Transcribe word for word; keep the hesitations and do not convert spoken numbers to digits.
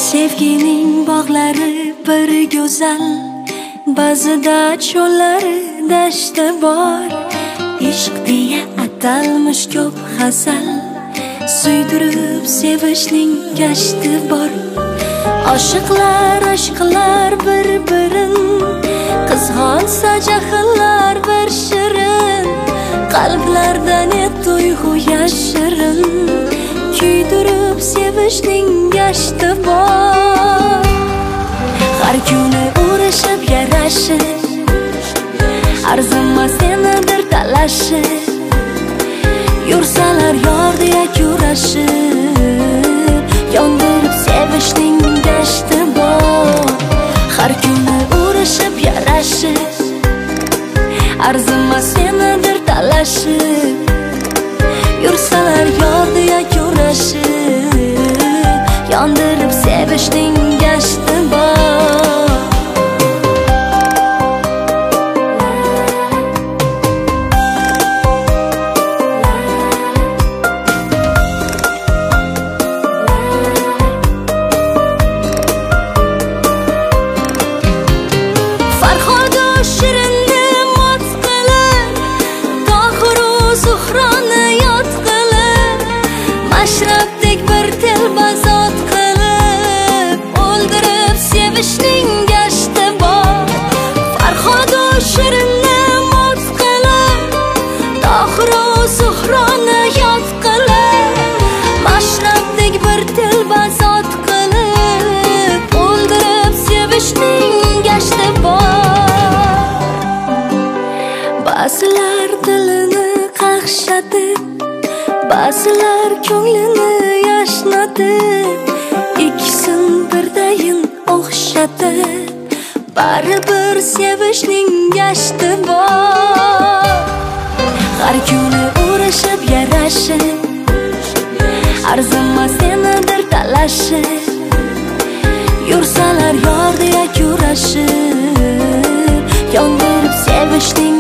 Sevgining bog'lari bir go'zal, ba'zida cho'llari dashti bor. Ishq deya atalmish ko'p g'azal, suydirib sevishning gashti bor. Oshiqlar oshiqlar bir-birin, qizg'onsa jahillar bir shirin. Qalblarda ne tuyg'u yashirin, kuydirib sevishning gashti bor. Har kuni urushib yarashib, arzimas enadir talashib, yursalar yor deya kurashib, yondirib sevishning gashti bor. Har kuni urushib yarashib, arzimas enadir talashib, yursalar yor deya kurashib, yondirib sevishning gashti bor. Ashrabdek bir telbazot qilib, o'ldirib sevishning gashti bor. Farhodu shirinni mot qilib, Tohiru Zuhroni yod qilib, Mashrabdek bir telbazot qilib, o'ldirib sevishning gashti bor. Ba'zilar dilini qaqshatib, ba'zilar ko'nglini yashnatib, ikkisin birdayin o'xshatib, baribir sevishning gashti bor. Har kuni urushib yarashib, arzimas enadir talashib, yursalar yor deya kurashib, yondirib sevishning